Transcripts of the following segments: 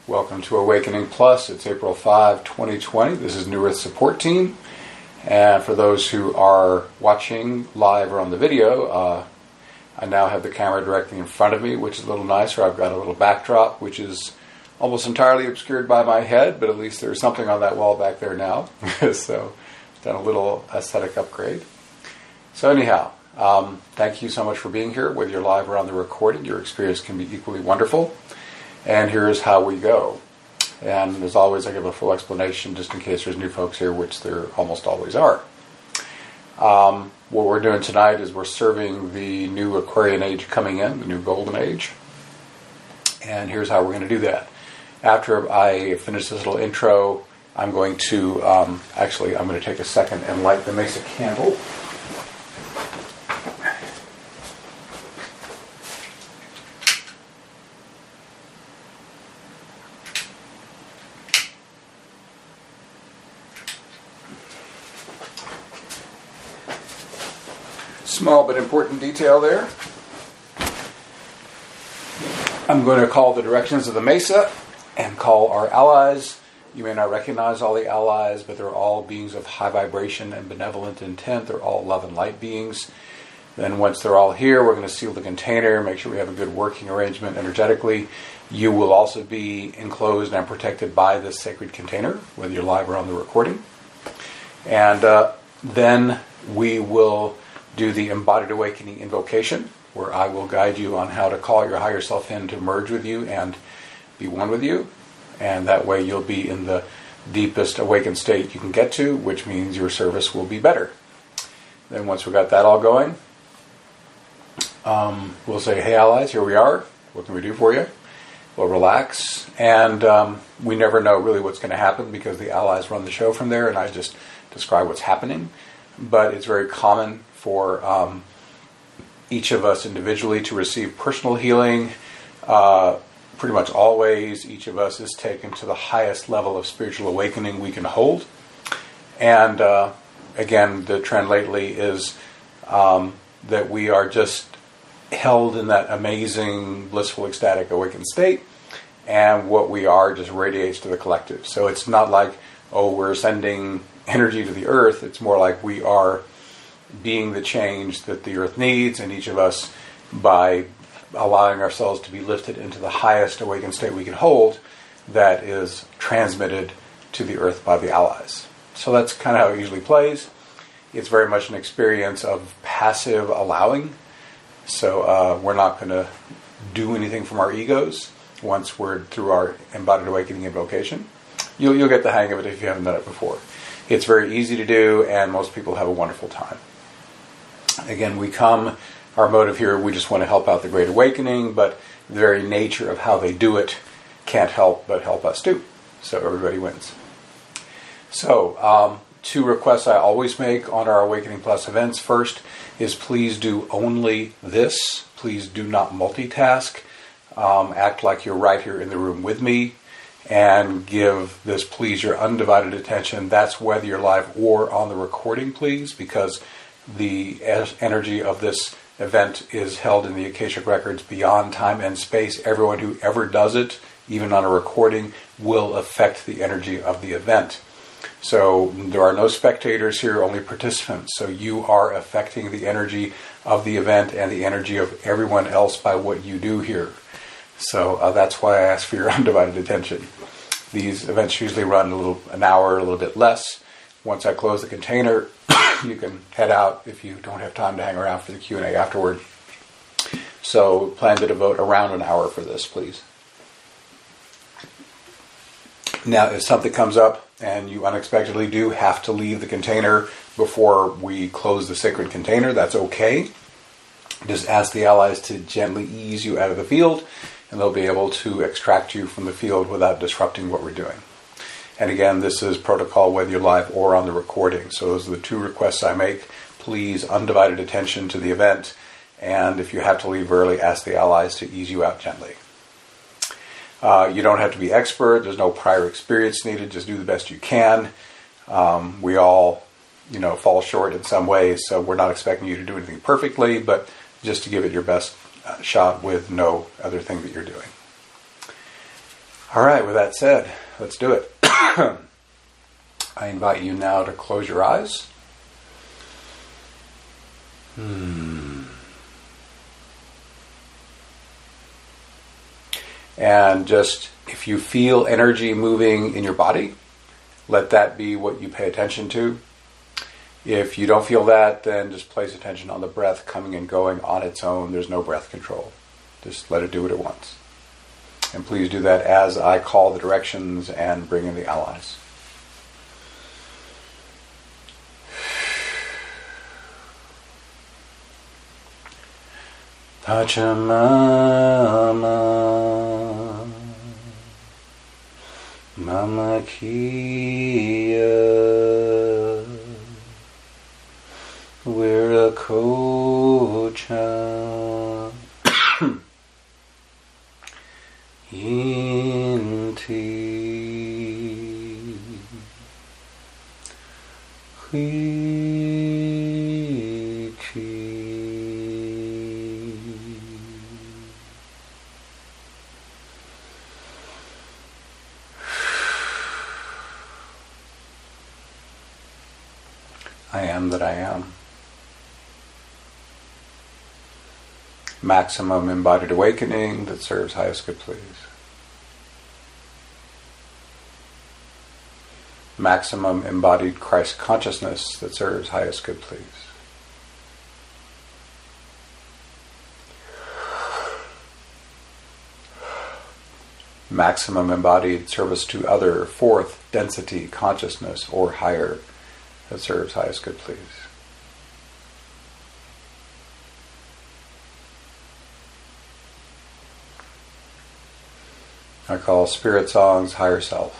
Welcome to Awakening Plus. It's April 5, 2020. This is New Earth Support Team. And for those who are watching live or on the video, I now have the camera directly in front of me, which is a little nicer. I've got a little backdrop, which is almost entirely obscured by my head, but at least there's something on that wall back there now. So, done a little aesthetic upgrade. So anyhow, thank you so much for being here. Whether you're live or on the recording, your experience can be equally wonderful. And here's how we go. And as always, I give a full explanation just in case there's new folks here, which there almost always are. What we're doing tonight is we're serving the new Aquarian age coming in, the new Golden Age. And here's how we're going to do that. After I finish this little intro, I'm going to, I'm going to take a second and light the Mesa candle. Small but important detail there. I'm going to call the directions of the Mesa and call our allies. You may not recognize all the allies, but they're all beings of high vibration and benevolent intent. They're all love and light beings. Then once they're all here, we're going to seal the container, make sure we have a good working arrangement energetically. You will also be enclosed and protected by this sacred container, whether you're live or on the recording. And then we will do the Embodied Awakening invocation, where I will guide you on how to call your higher self in to merge with you and be one with you. And that way you'll be in the deepest awakened state you can get to, which means your service will be better. Then once we've got that all going, we'll say, hey allies, here we are. What can we do for you? We'll relax. And we never know really what's going to happen because the allies run the show from there and I just describe what's happening. But it's very common for each of us individually to receive personal healing. Pretty much always, each of us is taken to the highest level of spiritual awakening we can hold. And again, the trend lately is that we are just held in that amazing, blissful, ecstatic, awakened state. And what we are just radiates to the collective. So it's not like, oh, we're sending energy to the earth. It's more like we are being the change that the earth needs, and each of us, by allowing ourselves to be lifted into the highest awakened state we can hold, that is transmitted to the earth by the allies. So that's kind of how it usually plays. It's very much an experience of passive allowing. So we're not going to do anything from our egos once we're through our Embodied Awakening invocation. You'll get the hang of it if you haven't done it before. It's very easy to do, and most people have a wonderful time. Again, our motive here, we just want to help out the Great Awakening, but the very nature of how they do it can't help but help us too. So everybody wins. So, two requests I always make on our Awakening Plus events. First is please do only this. Please do not multitask. Act like you're right here in the room with me. And give this, please, your undivided attention. That's whether you're live or on the recording, please, because the energy of this event is held in the Akashic Records beyond time and space. Everyone who ever does it, even on a recording, will affect the energy of the event. So there are no spectators here, only participants. So you are affecting the energy of the event and the energy of everyone else by what you do here. So that's why I ask for your undivided attention. These events usually run an hour, a little bit less. Once I close the container, you can head out if you don't have time to hang around for the Q&A afterward. So plan to devote around an hour for this, please. Now, if something comes up and you unexpectedly do have to leave the container before we close the sacred container, that's okay. Just ask the allies to gently ease you out of the field, and they'll be able to extract you from the field without disrupting what we're doing. And again, this is protocol whether you're live or on the recording. So those are the two requests I make. Please, undivided attention to the event. And if you have to leave early, ask the allies to ease you out gently. You don't have to be expert. There's no prior experience needed. Just do the best you can. We all, fall short in some ways. So we're not expecting you to do anything perfectly, but just to give it your best shot with no other thing that you're doing. All right, with that said, let's do it. I invite you now to close your eyes. And just, if you feel energy moving in your body, let that be what you pay attention to. If you don't feel that, then just place attention on the breath coming and going on its own. There's no breath control. Just let it do what it wants. And please do that as I call the directions and bring in the allies. Pachamama Mama Kia Viracocha Inti I am that I am. Maximum embodied awakening that serves highest good please. Maximum embodied Christ consciousness that serves highest good please. Maximum embodied service to other, fourth density consciousness or higher that serves highest good please. I call Spirit Song's higher self.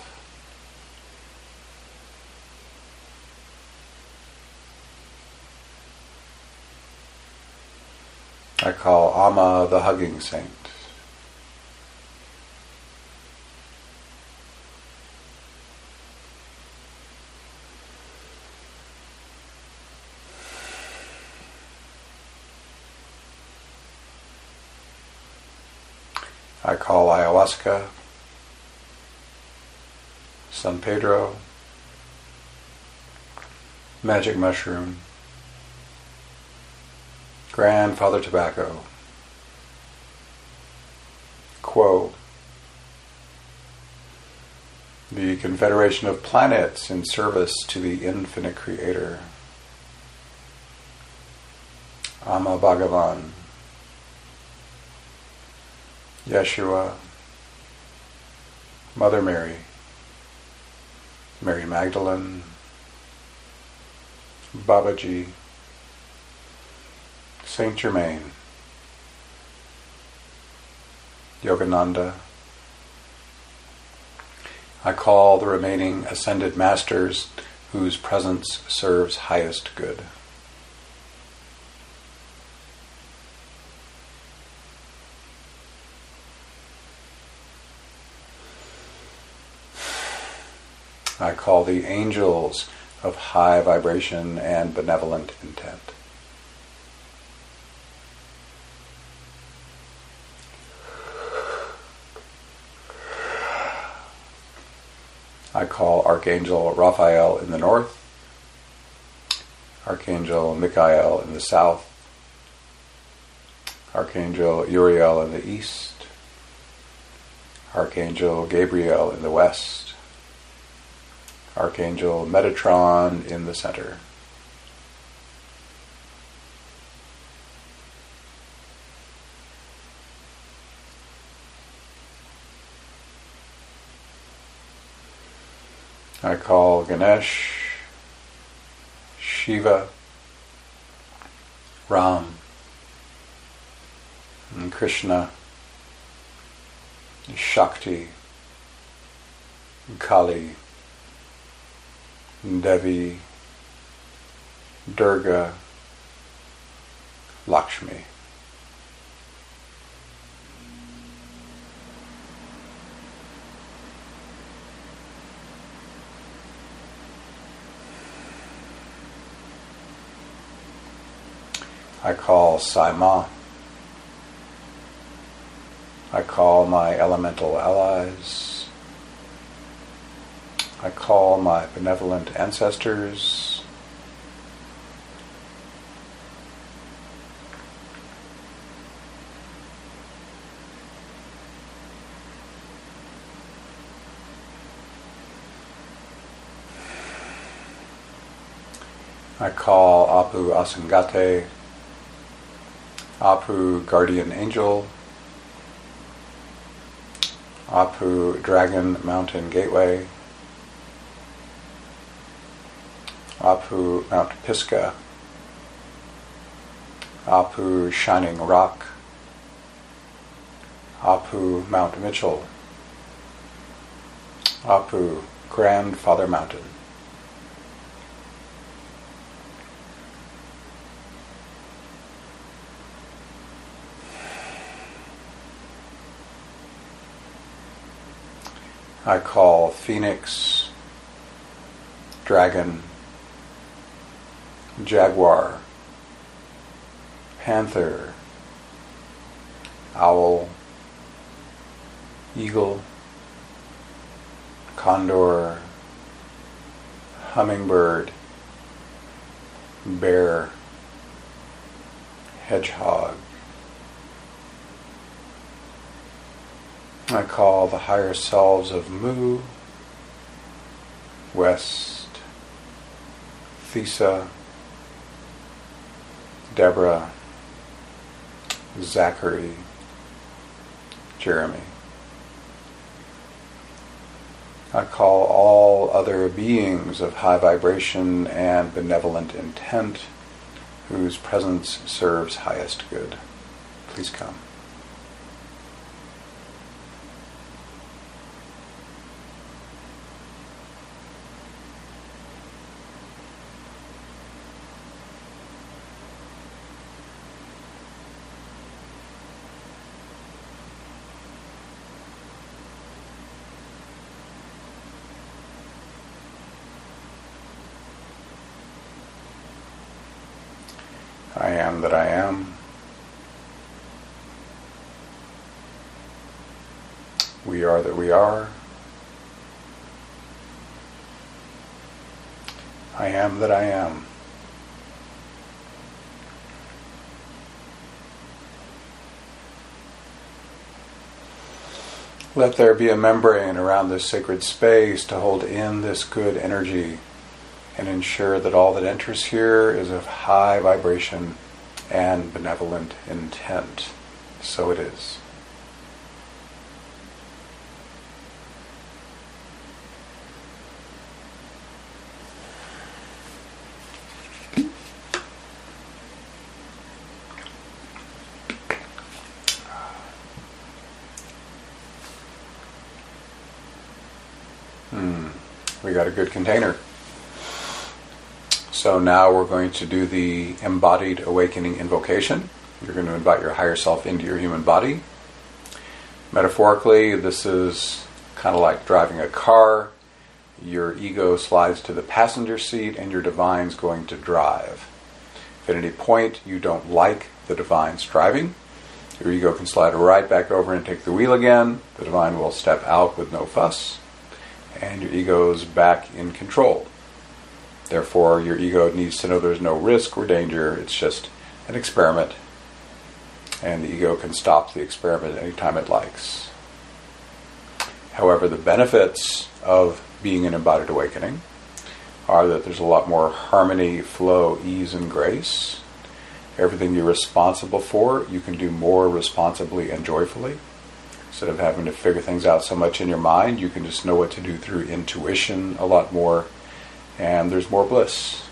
I call Amma the hugging saint. I call ayahuasca, San Pedro, magic mushroom, grandfather tobacco, Quo, the confederation of planets in service to the infinite creator, Amma Bhagavan, Yeshua, Mother Mary, Mary Magdalene, Babaji, Saint Germain, Yogananda. I call the remaining ascended masters whose presence serves highest good. I call the angels of high vibration and benevolent intent. I call Archangel Raphael in the north, Archangel Michael in the south, Archangel Uriel in the east, Archangel Gabriel in the west, Archangel Metatron in the center. I call Ganesh, Shiva, Ram, and Krishna, Shakti, Kali, Devi, Durga, Lakshmi. I call Sai Ma. I call my elemental allies, I call my benevolent ancestors. I call Apu Asangate, Apu Guardian Angel, Apu Dragon Mountain Gateway, Apu Mount Pisgah, Apu Shining Rock, Apu Mount Mitchell, Apu Grandfather Mountain. I call Phoenix, Dragon, Jaguar, Panther, Owl, Eagle, Condor, Hummingbird, Bear, Hedgehog. I call the higher selves of Mu, West, Thesa, Deborah, Zachary, Jeremy. I call all other beings of high vibration and benevolent intent whose presence serves highest good. Please come. I am that I am. We are that we are. I am that I am. Let there be a membrane around this sacred space to hold in this good energy and ensure that all that enters here is of high vibration and benevolent intent. So it is. We got a good container. So now we're going to do the embodied awakening invocation. You're going to invite your higher self into your human body. Metaphorically, this is kind of like driving a car. Your ego slides to the passenger seat and your divine's going to drive. If at any point you don't like the divine's driving, your ego can slide right back over and take the wheel again. The divine will step out with no fuss, and your ego's back in control. Therefore, your ego needs to know there's no risk or danger. It's just an experiment. And the ego can stop the experiment anytime it likes. However, the benefits of being an embodied awakening are that there's a lot more harmony, flow, ease, and grace. Everything you're responsible for, you can do more responsibly and joyfully. Instead of having to figure things out so much in your mind, you can just know what to do through intuition a lot more. And there's more bliss.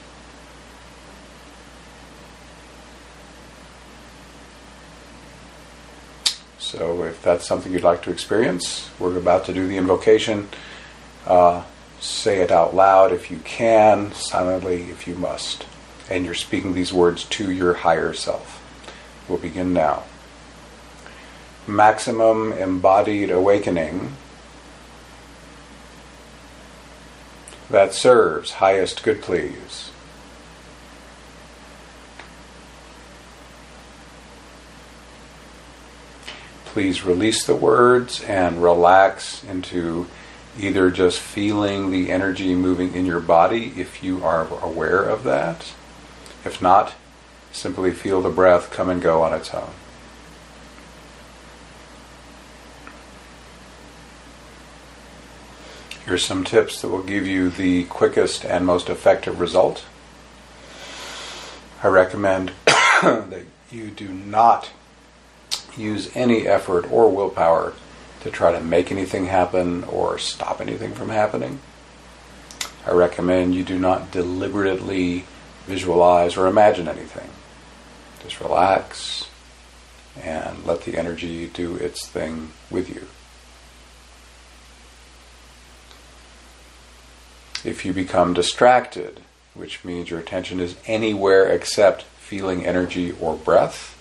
So if that's something you'd like to experience, we're about to do the invocation. Say it out loud if you can, silently if you must. And you're speaking these words to your higher self. We'll begin now. Maximum embodied awakening that serves highest good, please. Please release the words and relax into Either just feeling the energy moving in your body if you are aware of that. If not, simply feel the breath come and go on its own. Here's some tips that will give you the quickest and most effective result. I recommend that you do not use any effort or willpower to try to make anything happen or stop anything from happening. I recommend you do not deliberately visualize or imagine anything. Just relax and let the energy do its thing with you. If you become distracted, which means your attention is anywhere except feeling energy or breath,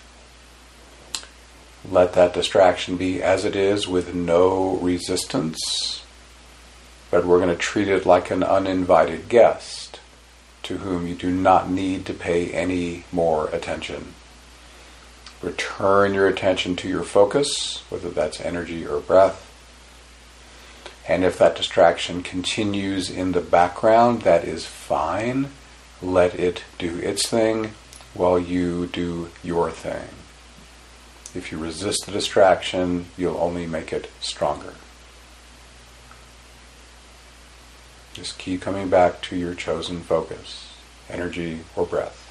let that distraction be as it is with no resistance, but we're going to treat it like an uninvited guest to whom you do not need to pay any more attention. Return your attention to your focus, whether that's energy or breath. And if that distraction continues in the background, that is fine. Let it do its thing while you do your thing. If you resist the distraction, you'll only make it stronger. Just keep coming back to your chosen focus, energy or breath.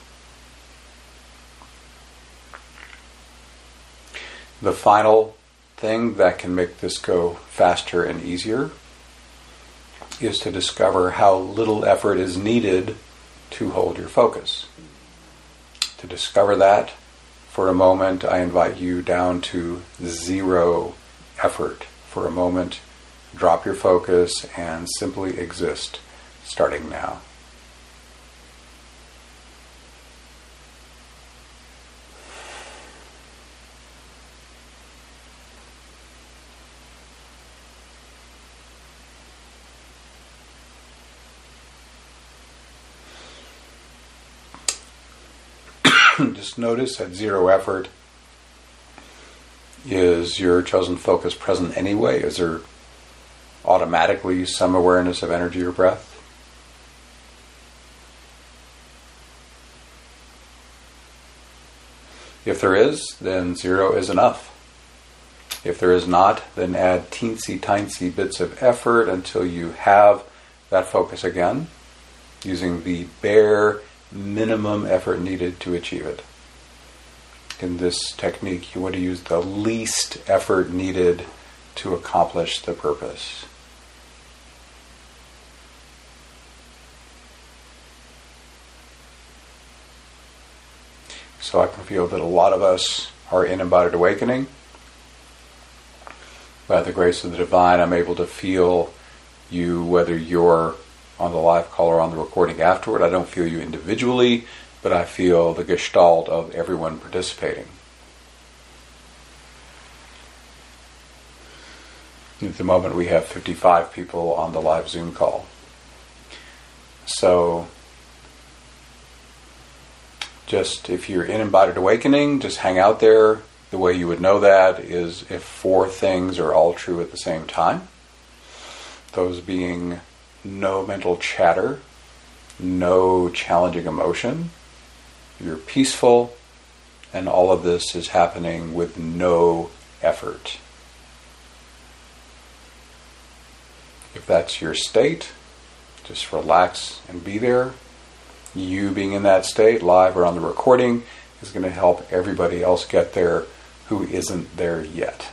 The final thing that can make this go faster and easier is to discover how little effort is needed to hold your focus. To discover that, for a moment, I invite you down to 0 effort. For a moment, drop your focus and simply exist, starting now. Just notice at 0 effort, is your chosen focus present anyway? Is there automatically some awareness of energy or breath? If there is, then 0 is enough. If there is not, then add teensy-tiny bits of effort until you have that focus again, using the bare minimum effort needed to achieve it. In this technique, you want to use the least effort needed to accomplish the purpose. So I can feel that a lot of us are in embodied awakening. By the grace of the divine, I'm able to feel you, whether you're on the live call or on the recording afterward. I don't feel you individually, but I feel the gestalt of everyone participating. At the moment we have 55 people on the live Zoom call. So just if you're in embodied awakening, just hang out there. The way you would know that is if 4 things are all true at the same time. Those being no mental chatter, no challenging emotion, you're peaceful, and all of this is happening with no effort. If that's your state, just relax and be there. You being in that state, live or on the recording, is going to help everybody else get there who isn't there yet.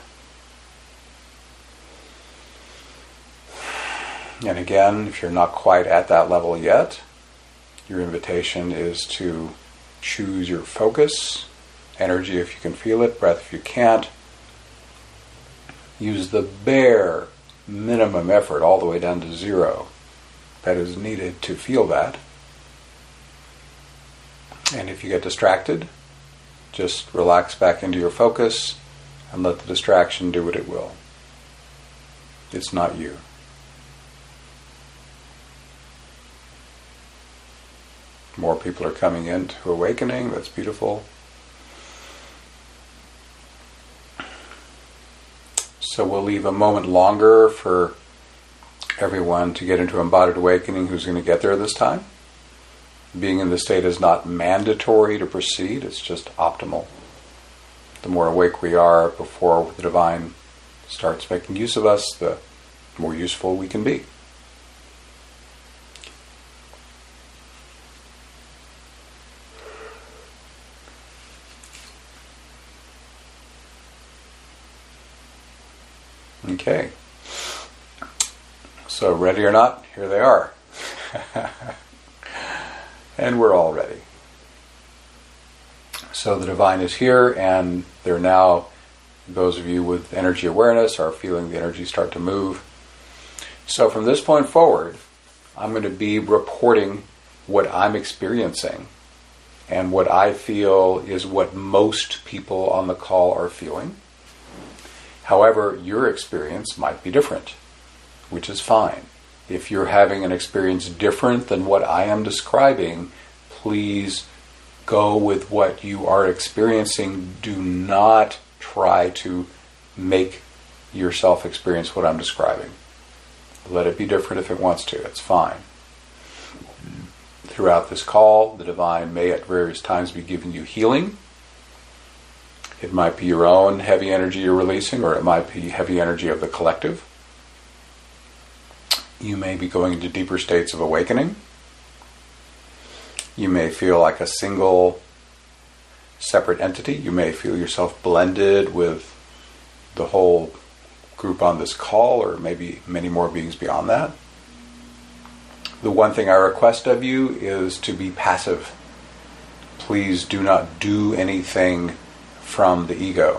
And again, if you're not quite at that level yet, your invitation is to choose your focus, energy if you can feel it, breath if you can't. Use the bare minimum effort all the way down to 0 that is needed to feel that. And if you get distracted, just relax back into your focus and let the distraction do what it will. It's not you. More people are coming into awakening. That's beautiful. So we'll leave a moment longer for everyone to get into embodied awakening who's going to get there this time. Being in the state is not mandatory to proceed, it's just optimal. The more awake we are before the divine starts making use of us, the more useful we can be. Okay. So ready or not, here they are. And we're all ready. So the divine is here, and they're now, those of you with energy awareness are feeling the energy start to move. So from this point forward, I'm going to be reporting what I'm experiencing. And what I feel is what most people on the call are feeling. However, your experience might be different, which is fine. If you're having an experience different than what I am describing, please go with what you are experiencing. Do not try to make yourself experience what I'm describing. Let it be different if it wants to. It's fine. Throughout this call, the divine may at various times be giving you healing. It might be your own heavy energy you're releasing, or it might be heavy energy of the collective. You may be going into deeper states of awakening. You may feel like a single, separate entity. You may feel yourself blended with the whole group on this call, or maybe many more beings beyond that. The one thing I request of you is to be passive. Please do not do anything from the ego.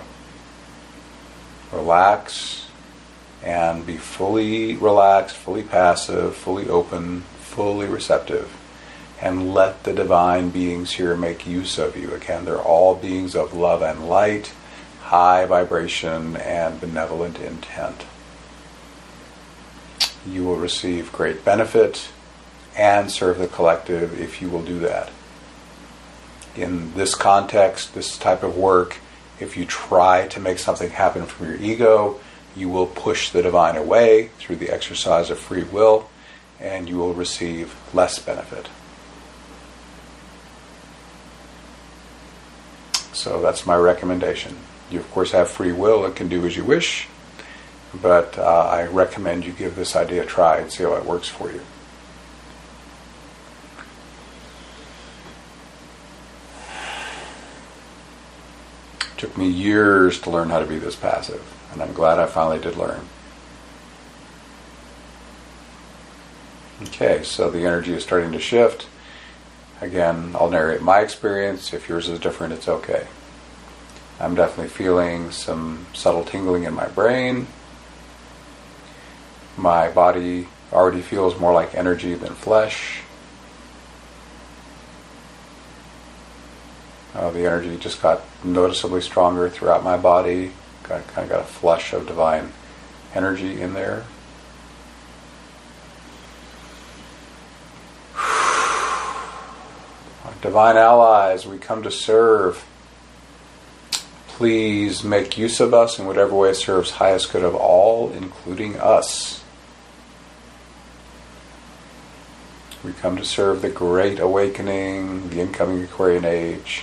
Relax and be fully relaxed, fully passive, fully open, fully receptive. And let the divine beings here make use of you. Again, they're all beings of love and light, high vibration and benevolent intent. You will receive great benefit and serve the collective if you will do that. In this context, this type of work, if you try to make something happen from your ego, you will push the divine away through the exercise of free will, and you will receive less benefit. So that's my recommendation. You of course have free will and can do as you wish, but I recommend you give this idea a try and see how it works for you. It took me years to learn how to be this passive, and I'm glad I finally did learn. Okay, so the energy is starting to shift. Again, I'll narrate my experience. If yours is different, it's okay. I'm definitely feeling some subtle tingling in my brain. My body already feels more like energy than flesh. The energy just got noticeably stronger throughout my body. Kind of got a flush of divine energy in there. Divine allies, we come to serve. Please make use of us in whatever way serves highest good of all, including us. We come to serve the Great Awakening, the incoming Aquarian Age.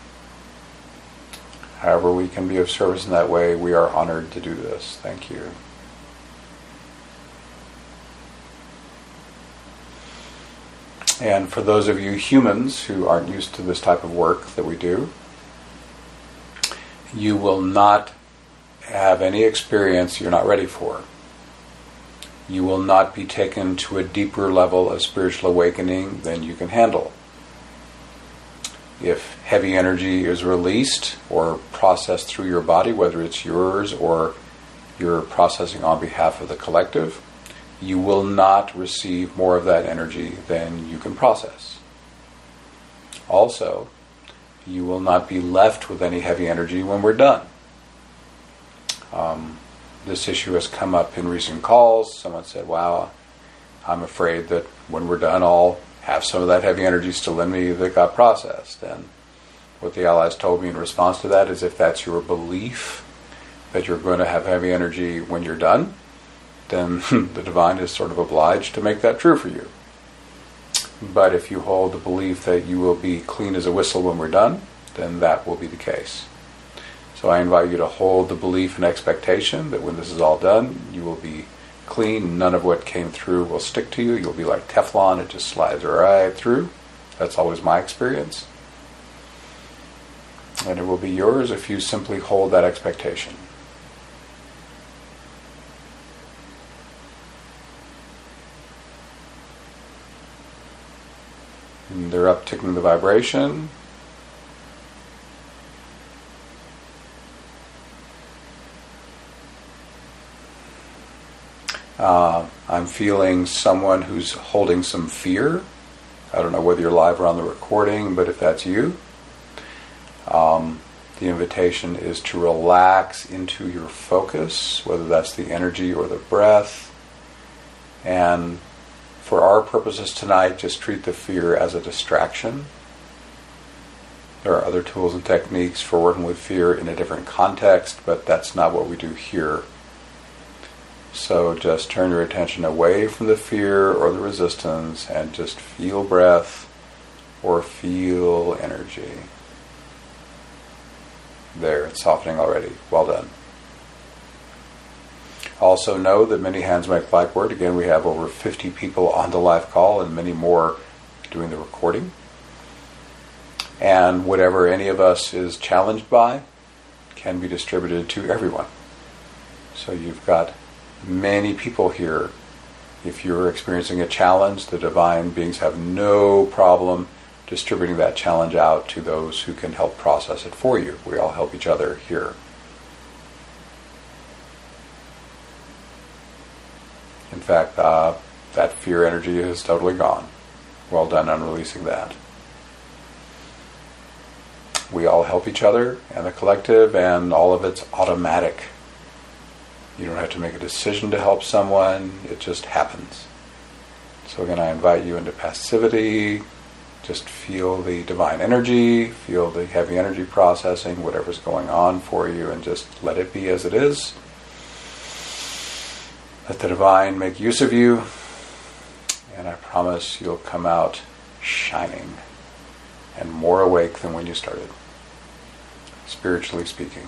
However we can be of service in that way, we are honored to do this. Thank you. And for those of you humans who aren't used to this type of work that we do, you will not have any experience you're not ready for. You will not be taken to a deeper level of spiritual awakening than you can handle. If heavy energy is released or processed through your body, whether it's yours or you're processing on behalf of the collective, you will not receive more of that energy than you can process. Also, you will not be left with any heavy energy when we're done. This issue has come up in recent calls. Someone said, wow, I'm afraid that when we're done, I'll have some of that heavy energy still in me that got processed. And what the allies told me in response to that is, if that's your belief that you're going to have heavy energy when you're done, then the divine is sort of obliged to make that true for you. But if you hold the belief that you will be clean as a whistle when we're done, then that will be the case. So I invite you to hold the belief and expectation that when this is all done, you will be clean. None of what came through will stick to you. You'll be like Teflon. It just slides right through. That's always my experience. And it will be yours if you simply hold that expectation. And they're upticking the vibration. I'm feeling someone who's holding some fear. I don't know whether you're live or on the recording, but if that's you, the invitation is to relax into your focus, whether that's the energy or the breath. And for our purposes tonight, just treat the fear as a distraction. There are other tools and techniques for working with fear in a different context, but that's not what we do here. So just turn your attention away from the fear or the resistance and just feel breath or feel energy. There, it's softening already. Well done. Also know that many hands make light work. Again, we have over 50 people on the live call and many more doing the recording. And whatever any of us is challenged by can be distributed to everyone. So you've got many people here. If you're experiencing a challenge, the divine beings have no problem distributing that challenge out to those who can help process it for you. We all help each other here. In fact, that fear energy is totally gone. Well done on releasing that. We all help each other and the collective, and all of it's automatic. You don't have to make a decision to help someone. It just happens. So again, I invite you into passivity. Just feel the divine energy, feel the heavy energy processing, whatever's going on for you, and just let it be as it is. Let the divine make use of you, and I promise you'll come out shining and more awake than when you started, spiritually speaking.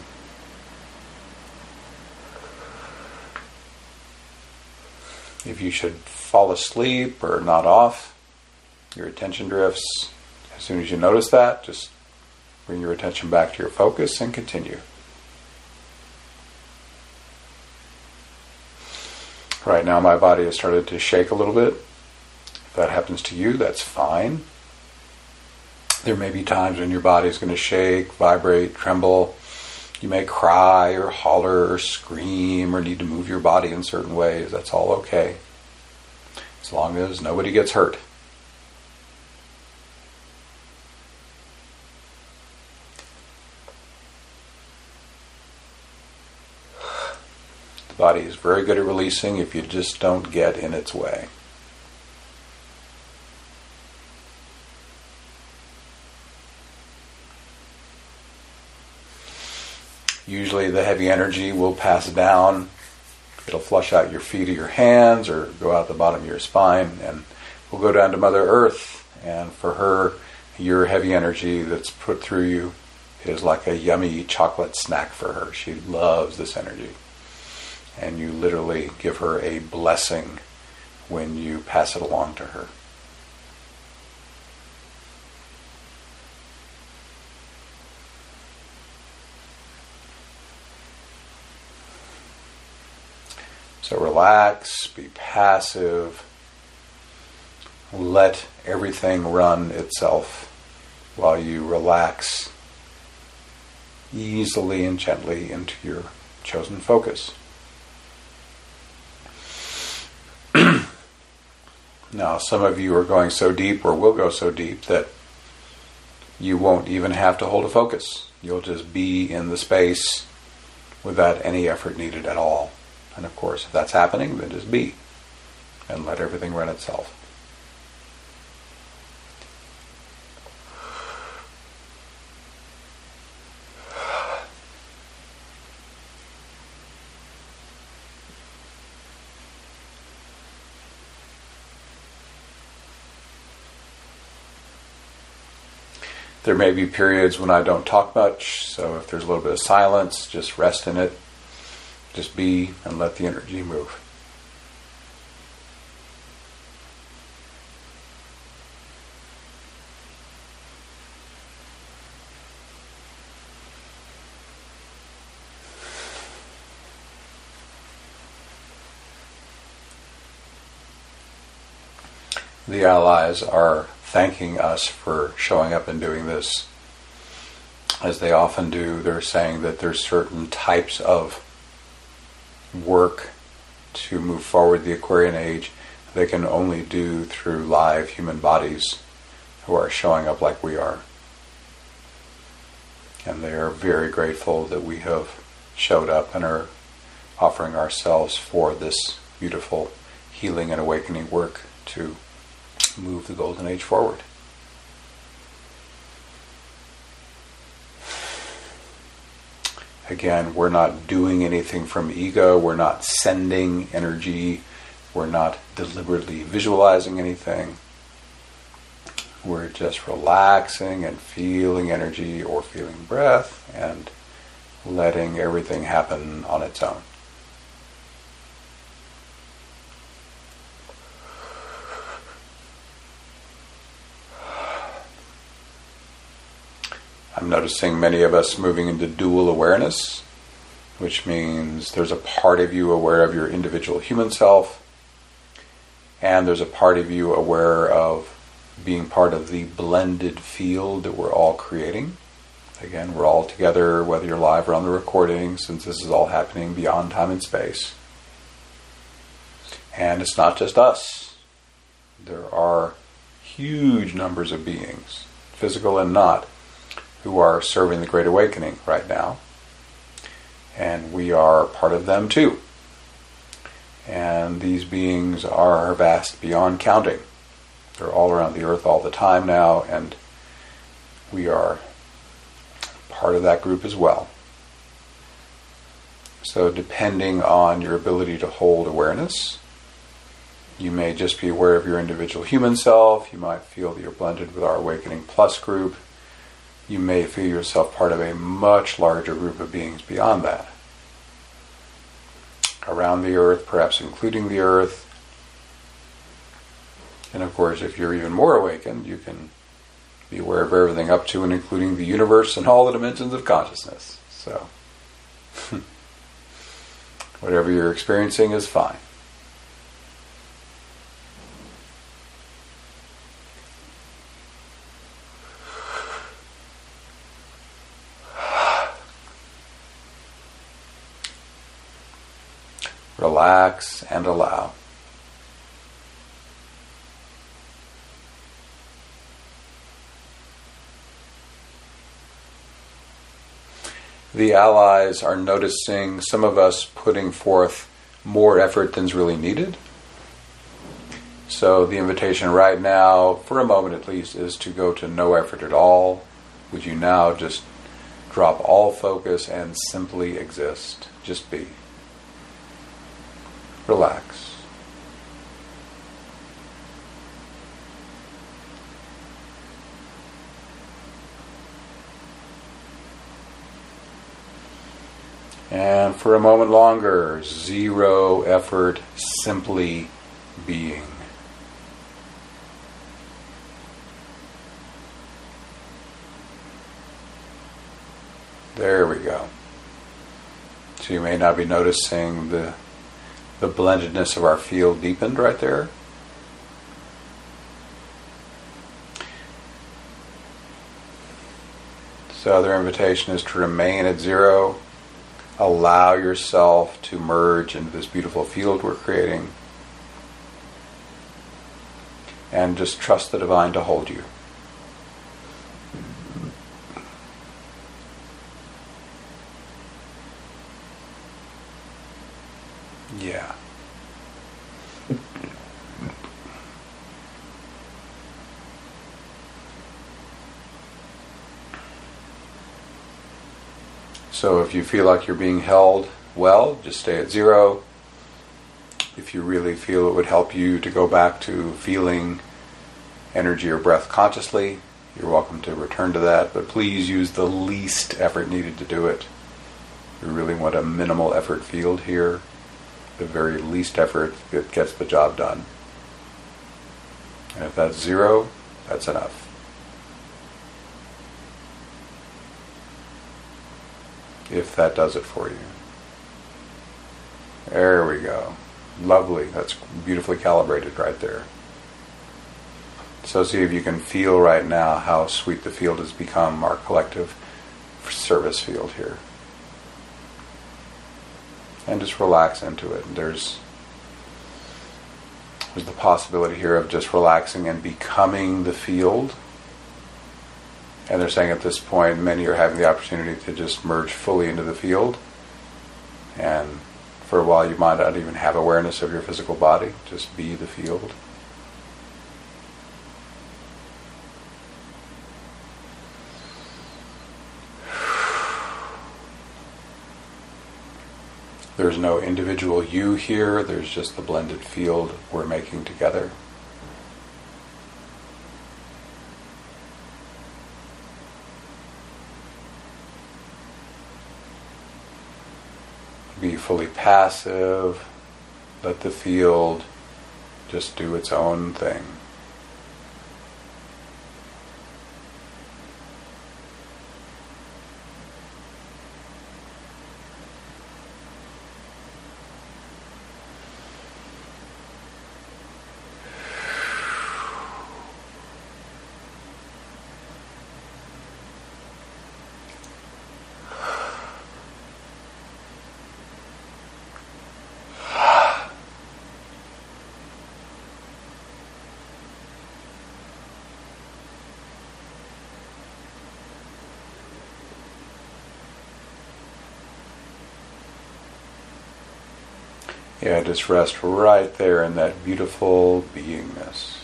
If you should fall asleep or nod off, your attention drifts. As soon as you notice that, just bring your attention back to your focus and continue. Right now my body has started to shake a little bit. If that happens to you, that's fine. There may be times when your body is going to shake, vibrate, tremble. You may cry or holler or scream or need to move your body in certain ways. That's all okay, as long as nobody gets hurt. The body is very good at releasing if you just don't get in its way. Usually the heavy energy will pass down. It'll flush out your feet or your hands or go out the bottom of your spine, and will go down to Mother Earth. And for her, your heavy energy that's put through you is like a yummy chocolate snack for her. She loves this energy. And you literally give her a blessing when you pass it along to her. So relax, be passive, let everything run itself while you relax easily and gently into your chosen focus. Now, some of you are going so deep, or will go so deep, that you won't even have to hold a focus. You'll just be in the space without any effort needed at all. And of course, if that's happening, then just be and let everything run itself. There may be periods when I don't talk much, so if there's a little bit of silence, just rest in it. Just be and let the energy move. The allies are thanking us for showing up and doing this. As they often do, they're saying that there's certain types of work to move forward the Aquarian Age they can only do through live human bodies who are showing up like we are. And they are very grateful that we have showed up and are offering ourselves for this beautiful healing and awakening work to move the Golden Age forward. Again, we're not doing anything from ego, we're not sending energy, we're not deliberately visualizing anything. We're just relaxing and feeling energy or feeling breath and letting everything happen on its own. I'm noticing many of us moving into dual awareness, which means there's a part of you aware of your individual human self, and there's a part of you aware of being part of the blended field that we're all creating. Again, we're all together, whether you're live or on the recording, since this is all happening beyond time and space. And it's not just us. There are huge numbers of beings, physical and not, who are serving the Great Awakening right now. And we are part of them too. And these beings are vast beyond counting. They're all around the earth all the time now, and we are part of that group as well. So depending on your ability to hold awareness, you may just be aware of your individual human self. You might feel that you're blended with our Awakening Plus group. You may feel yourself part of a much larger group of beings beyond that. Around the earth, perhaps including the earth. And of course, if you're even more awakened, you can be aware of everything up to and including the universe and all the dimensions of consciousness. So, whatever you're experiencing is fine. Relax and allow. The allies are noticing some of us putting forth more effort than's really needed. So the invitation right now, for a moment at least, is to go to no effort at all. Would you now just drop all focus and simply exist? Just be. Relax. And for a moment longer, zero effort, simply being. There we go. So you may now be noticing the blendedness of our field deepened right there. So their invitation is to remain at zero. Allow yourself to merge into this beautiful field we're creating. And just trust the divine to hold you. Yeah. So if you feel like you're being held well, just stay at zero. If you really feel it would help you to go back to feeling energy or breath consciously, you're welcome to return to that, but please use the least effort needed to do it. We really want a minimal effort field here, the very least effort that gets the job done. And if that's 0, that's enough. If that does it for you. There we go. Lovely. That's beautifully calibrated right there. So see if you can feel right now how sweet the field has become, our collective service field here. And just relax into it. There's the possibility here of just relaxing and becoming the field. And they're saying at this point, many are having the opportunity to just merge fully into the field. And for a while you might not even have awareness of your physical body. Just be the field. There's no individual you here. There's just the blended field we're making together. Be fully passive. Let the field just do its own thing. Yeah, just rest right there in that beautiful beingness.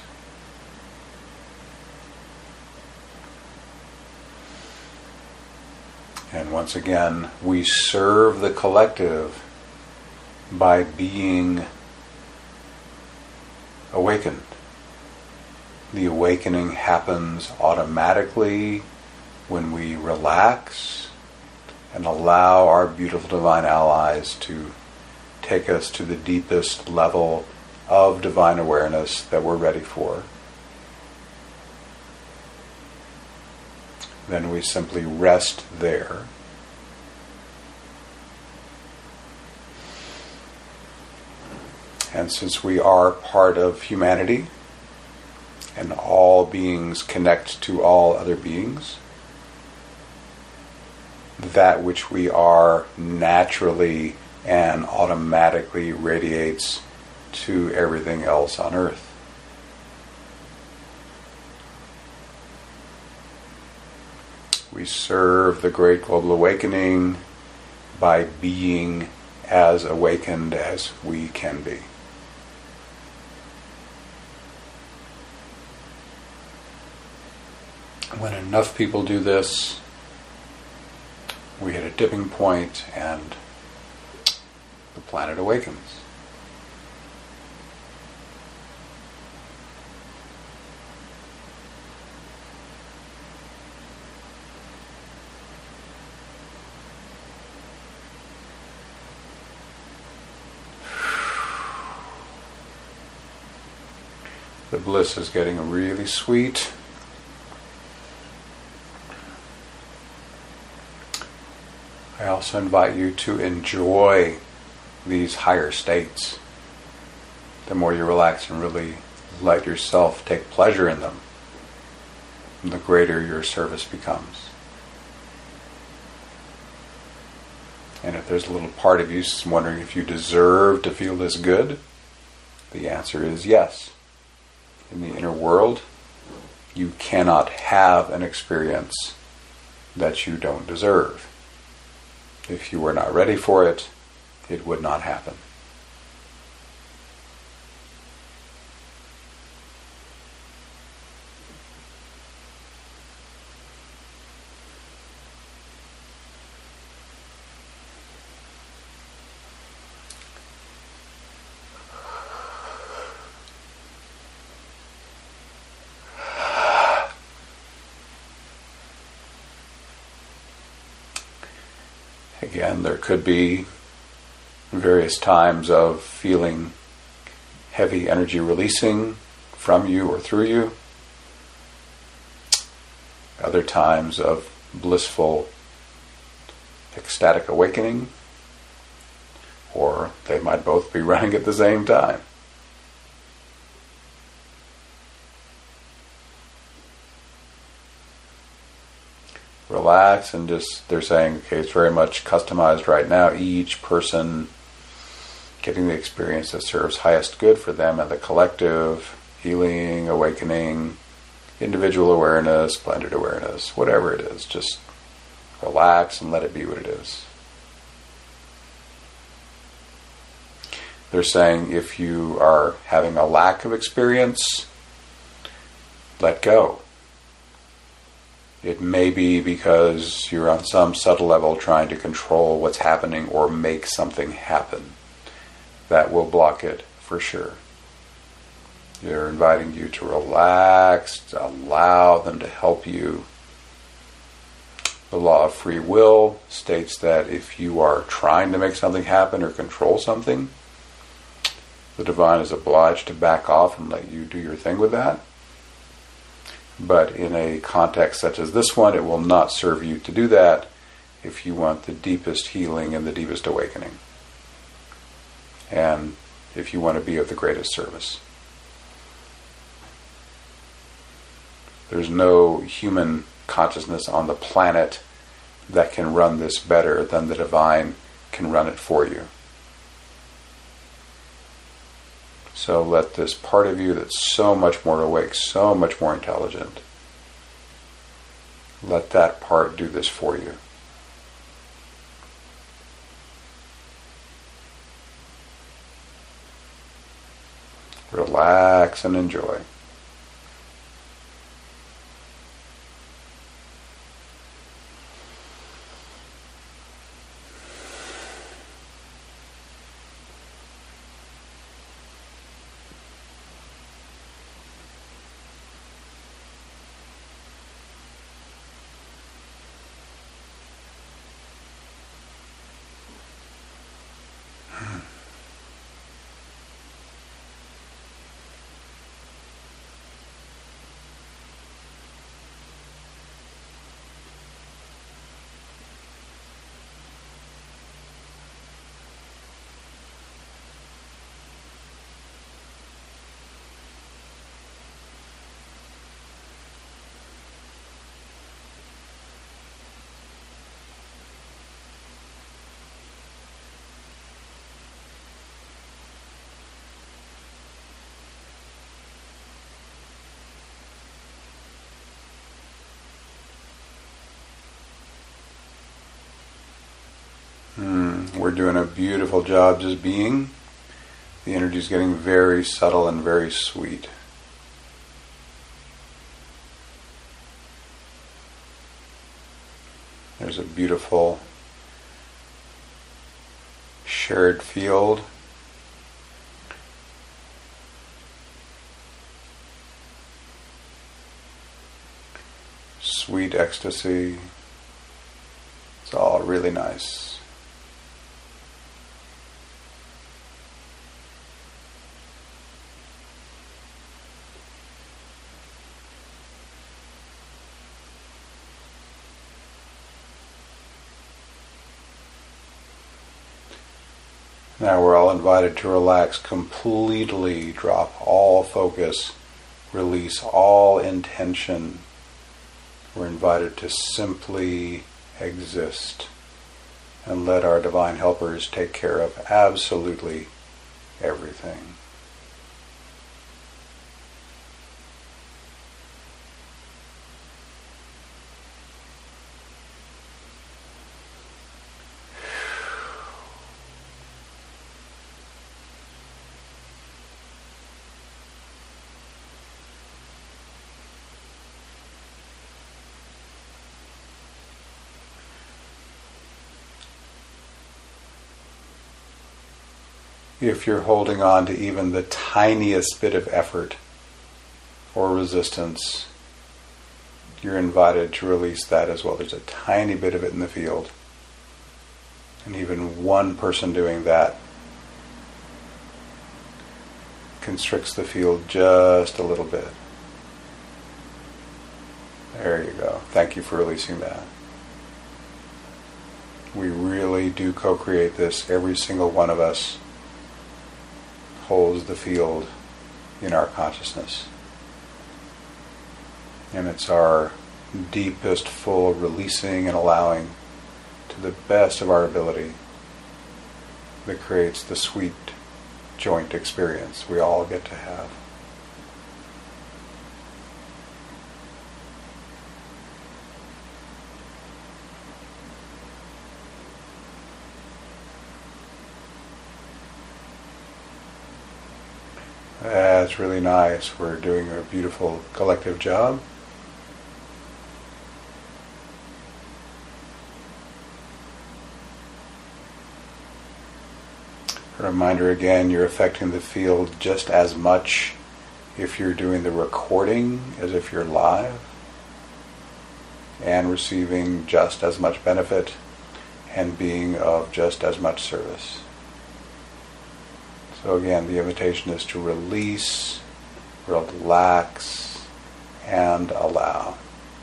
And once again, we serve the collective by being awakened. The awakening happens automatically when we relax and allow our beautiful divine allies to take us to the deepest level of divine awareness that we're ready for. Then we simply rest there. And since we are part of humanity, and all beings connect to all other beings, that which we are naturally and automatically radiates to everything else on earth. We serve the great global awakening by being as awakened as we can be. When enough people do this, we hit a tipping point and the planet awakens. The bliss is getting really sweet. I also invite you to enjoy these higher states. The more you relax and really let yourself take pleasure in them, the greater your service becomes. And if there's a little part of you wondering if you deserve to feel this good, the answer is yes. In the inner world, you cannot have an experience that you don't deserve. If you were not ready for it, it would not happen. Again, there could be various times of feeling heavy energy releasing from you or through you. Other times of blissful, ecstatic awakening. Or they might both be running at the same time. Relax and just, they're saying, okay, it's very much customized right now. Each person getting the experience that serves highest good for them and the collective, healing, awakening, individual awareness, blended awareness, whatever it is. Just relax and let it be what it is. They're saying if you are having a lack of experience, let go. It may be because you're on some subtle level trying to control what's happening or make something happen. That will block it for sure. They're inviting you to relax, to allow them to help you. The law of free will states that if you are trying to make something happen or control something, the divine is obliged to back off and let you do your thing with that. But in a context such as this one, it will not serve you to do that if you want the deepest healing and the deepest awakening. And if you want to be of the greatest service. There's no human consciousness on the planet that can run this better than the divine can run it for you. So let this part of you that's so much more awake, so much more intelligent, let that part do this for you. Relax and enjoy. We're doing a beautiful job just being. The energy is getting very subtle and very sweet. There's a beautiful shared field. Sweet ecstasy. It's all really nice. Now we're all invited to relax completely, drop all focus, release all intention. We're invited to simply exist and let our divine helpers take care of absolutely everything. If you're holding on to even the tiniest bit of effort or resistance, you're invited to release that as well. There's a tiny bit of it in the field. And even one person doing that constricts the field just a little bit. There you go. Thank you for releasing that. We really do co-create this. Every single one of us holds the field in our consciousness. And it's our deepest, full releasing and allowing to the best of our ability that creates the sweet joint experience we all get to have. That's really nice. We're doing a beautiful collective job. A reminder again, you're affecting the field just as much if you're doing the recording as if you're live, and receiving just as much benefit and being of just as much service. So again, the invitation is to release, relax, and allow.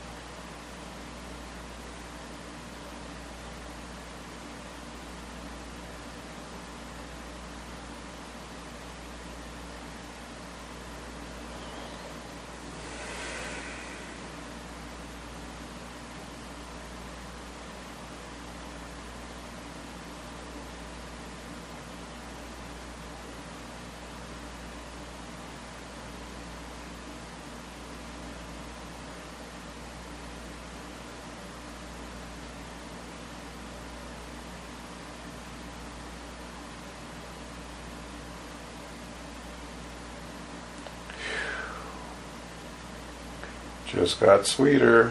Just got sweeter.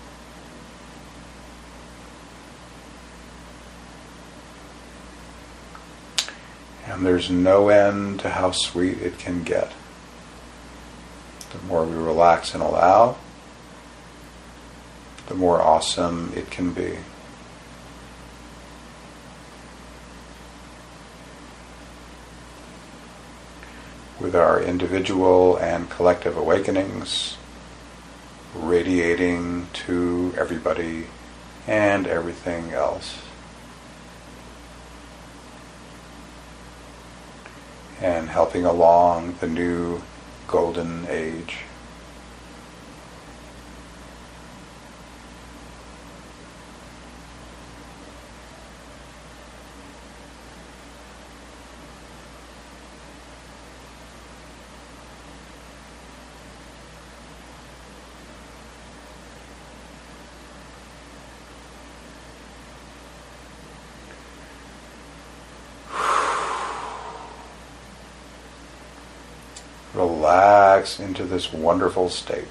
And there's no end to how sweet it can get. The more we relax and allow, the more awesome it can be. With our individual and collective awakenings radiating to everybody and everything else. And helping along the new golden age. Relax into this wonderful state.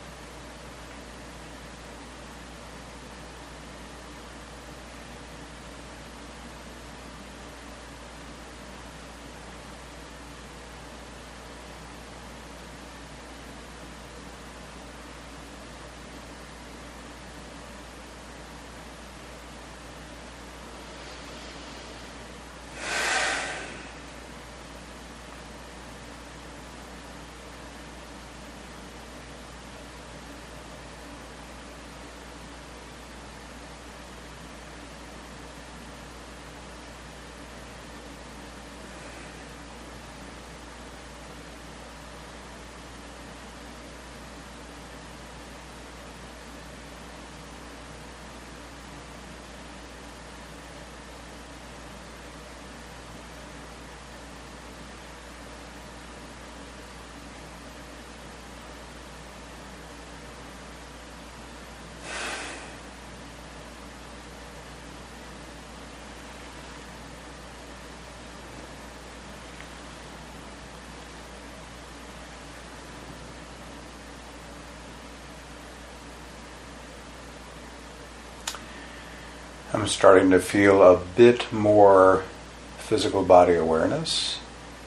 I'm starting to feel a bit more physical body awareness.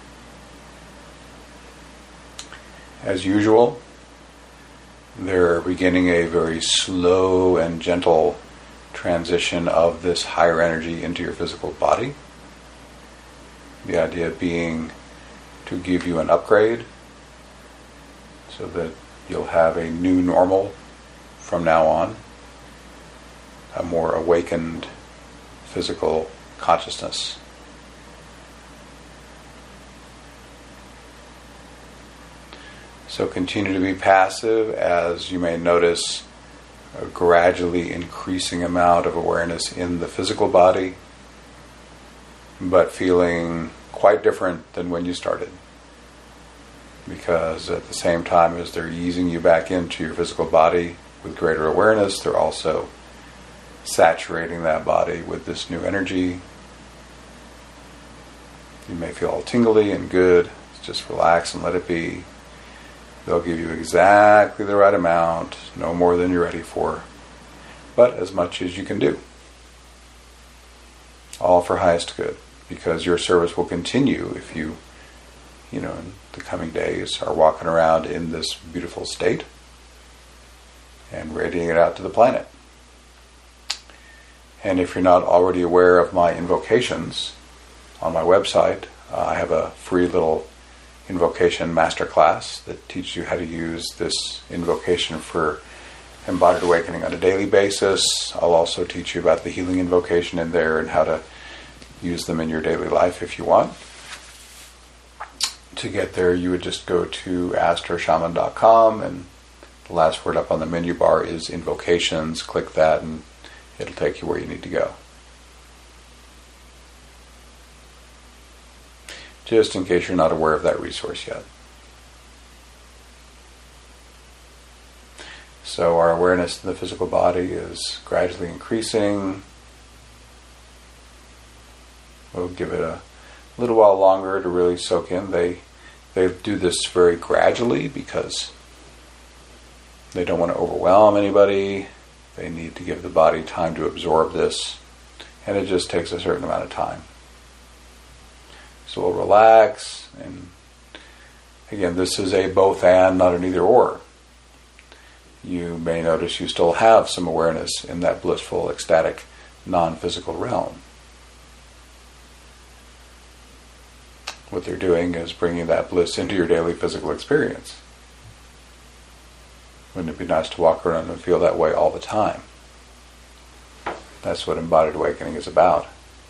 As usual, they're beginning a very slow and gentle transition of this higher energy into your physical body. The idea being to give you an upgrade so that you'll have a new normal from now on, a more awakened physical consciousness. So continue to be passive as you may notice a gradually increasing amount of awareness in the physical body, but feeling quite different than when you started. Because at the same time as they're easing you back into your physical body with greater awareness, they're also saturating that body with this new energy. You may feel all tingly and good. Just relax and let it be. They'll give you exactly the right amount, no more than you're ready for, but as much as you can do. All for highest good, because your service will continue if you in the coming days are walking around in this beautiful state and radiating it out to the planet. And if you're not already aware of my invocations, on my website, I have a free little invocation masterclass that teaches you how to use this invocation for embodied awakening on a daily basis. I'll also teach you about the healing invocation in there and how to use them in your daily life if you want. To get there, you would just go to astroshaman.com, and the last word up on the menu bar is invocations. Click that and it'll take you where you need to go. Just in case you're not aware of that resource yet. So our awareness in the physical body is gradually increasing. We'll give it a little while longer to really soak in. They do this very gradually because they don't want to overwhelm anybody. They need to give the body time to absorb this, and it just takes a certain amount of time. So we'll relax, and again, this is a both and, not an either or. You may notice you still have some awareness in that blissful, ecstatic, non-physical realm. What they're doing is bringing that bliss into your daily physical experience. Wouldn't it be nice to walk around and feel that way all the time? That's what embodied awakening is about.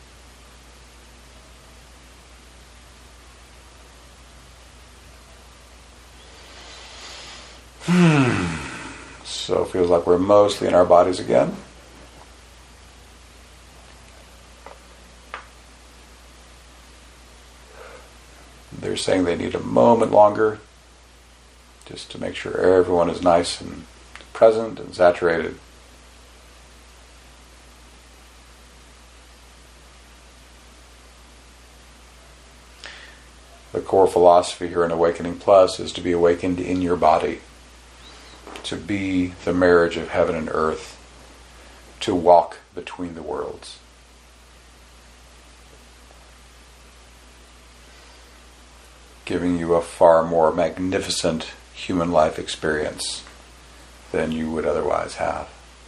So it feels like we're mostly in our bodies again. They're saying they need a moment longer just to make sure everyone is nice and present and saturated. The core philosophy here in Awakening Plus is to be awakened in your body, to be the marriage of heaven and earth, to walk between the worlds. Giving you a far more magnificent human life experience than you would otherwise have.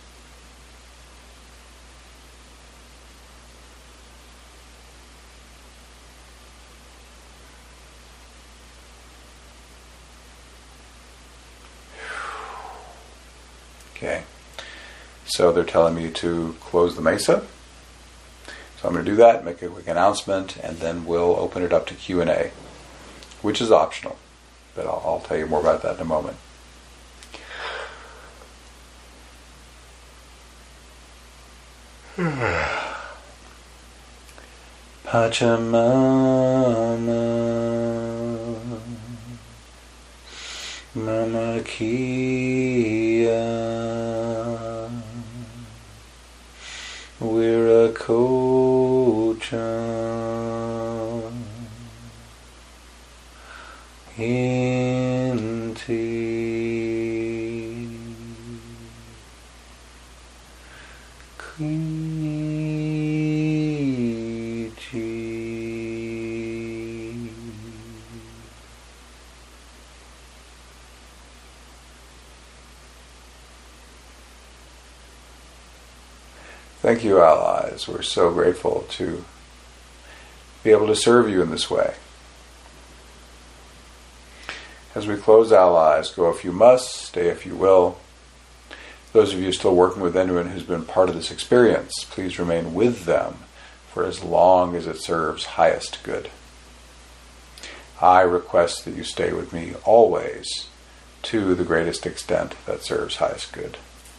Okay, so they're telling me to close the mesa. So I'm going to do that, make a quick announcement, and then we'll open it up to Q&A, which is optional, but I'll tell you more about that in a moment. Pachamama Mama Kia Viracocha Inti Kichi Thank you, allies. We're so grateful to be able to serve you in this way. As we close, allies, go if you must, stay if you will. Those of you still working with anyone who's been part of this experience, please remain with them for as long as it serves highest good. I request that you stay with me always to the greatest extent that serves highest good.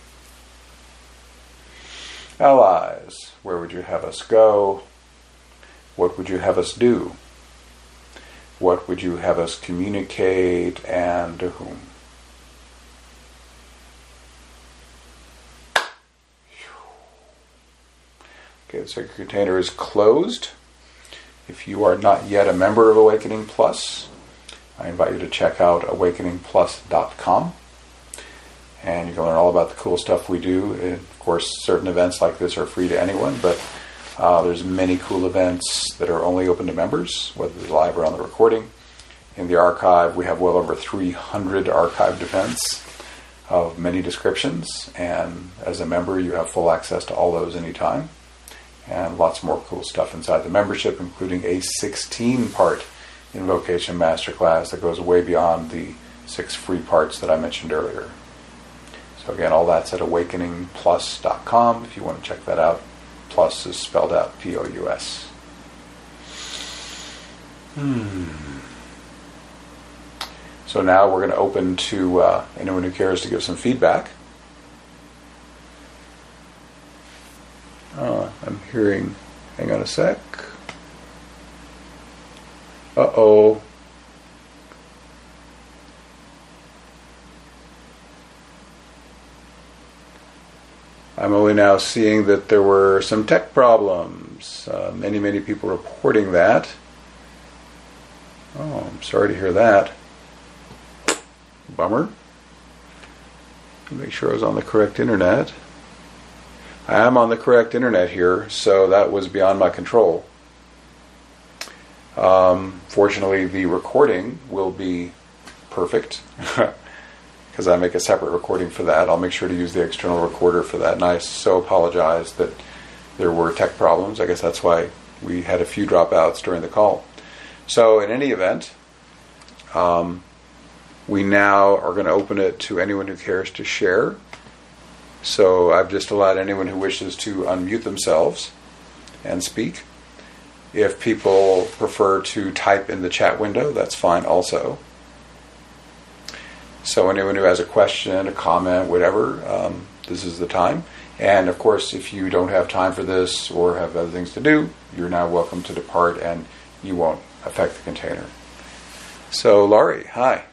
Allies, where would you have us go? What would you have us do? What would you have us communicate, and to whom? Okay, the sacred container is closed. If you are not yet a member of Awakening Plus, I invite you to check out awakeningplus.com. And you can learn all about the cool stuff we do. And of course, certain events like this are free to anyone, but there's many cool events that are only open to members, whether they're live or on the recording. In the archive, we have well over 300 archived events of many descriptions, and as a member, you have full access to all those anytime. And lots more cool stuff inside the membership, including a 16-part Invocation Masterclass that goes way beyond the 6 free parts that I mentioned earlier. So again, all that's at awakeningplus.com if you want to check that out. Plus is spelled out P-O-U-S. So now we're going to open to anyone who cares to give some feedback. I'm hearing, hang on a sec. Uh-oh. I'm only now seeing that there were some tech problems. Many people reporting that. Oh, I'm sorry to hear that. Bummer. Make sure I was on the correct internet. I am on the correct internet here, so that was beyond my control. Fortunately, the recording will be perfect because I make a separate recording for that. I'll make sure to use the external recorder for that, and I so apologize that there were tech problems. I guess that's why we had a few dropouts during the call. So in any event, we now are going to open it to anyone who cares to share. So I've just allowed anyone who wishes to unmute themselves and speak. If people prefer to type in the chat window, that's fine also. So anyone who has a question, a comment, whatever, this is the time. And of course, if you don't have time for this or have other things to do, you're now welcome to depart and you won't affect the container. So Laurie, hi.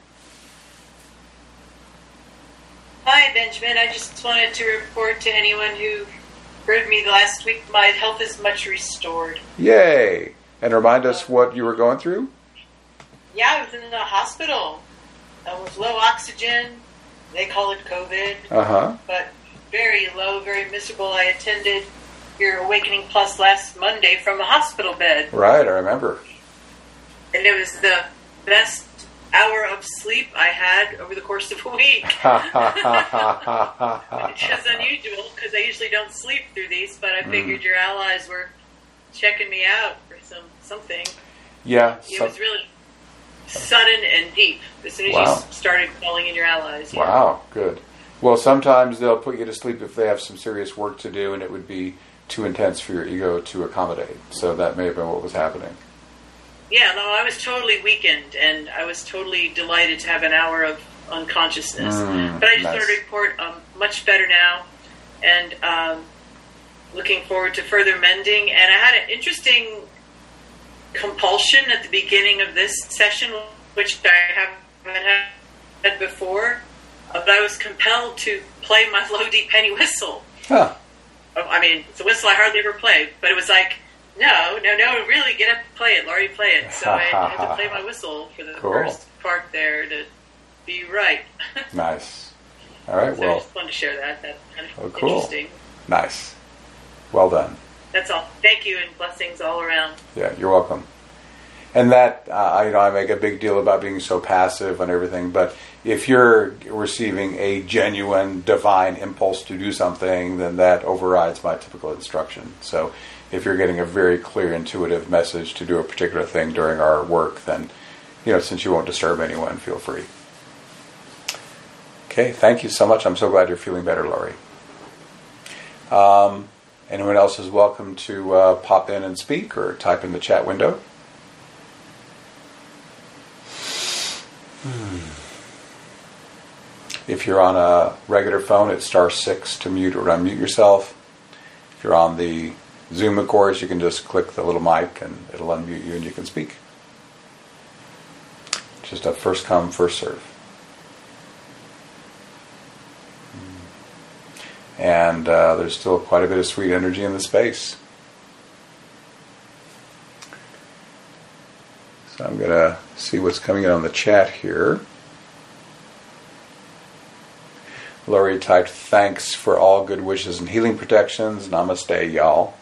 Hi, Benjamin. I just wanted to report to anyone who heard me last week, my health is much restored. Yay! And remind us what you were going through? Yeah, I was in the hospital. I was low oxygen. They call it COVID. Uh-huh. But very low, very miserable. I attended your Awakening Plus last Monday from a hospital bed. Right, I remember. And it was the best hour of sleep I had over the course of a week. Which is unusual because I usually don't sleep through these, but I figured your allies were checking me out for something. Yeah. It was really sudden and deep as soon as you started calling in your allies. Yeah. Wow, good. Well, sometimes they'll put you to sleep if they have some serious work to do and it would be too intense for your ego to accommodate. So that may have been what was happening. Yeah, no, I was totally weakened, and I was totally delighted to have an hour of unconsciousness. But I just wanted to report much better now, and looking forward to further mending. And I had an interesting compulsion at the beginning of this session, which I haven't had before, but I was compelled to play my low D penny whistle. Huh. I mean, it's a whistle I hardly ever play, but it was like, no, really, get up and play it. Laurie, play it. So I had to play my whistle for the first part there to be right. Nice. All right, so I just wanted to share that. That's kind of interesting. Nice. Well done. That's all. Thank you, and blessings all around. Yeah, you're welcome. And that, I make a big deal about being so passive and everything, but if you're receiving a genuine divine impulse to do something, then that overrides my typical instruction. So if you're getting a very clear, intuitive message to do a particular thing during our work, then, since you won't disturb anyone, feel free. Okay, thank you so much. I'm so glad you're feeling better, Laurie. Anyone else is welcome to pop in and speak or type in the chat window. If you're on a regular phone, it's *6 to mute or unmute yourself. If you're on the Zoom, of course, you can just click the little mic and it'll unmute you and you can speak. Just a first come, first serve. And there's still quite a bit of sweet energy in the space. So I'm going to see what's coming in on the chat here. Laurie typed, "Thanks for all good wishes and healing protections. Namaste, y'all."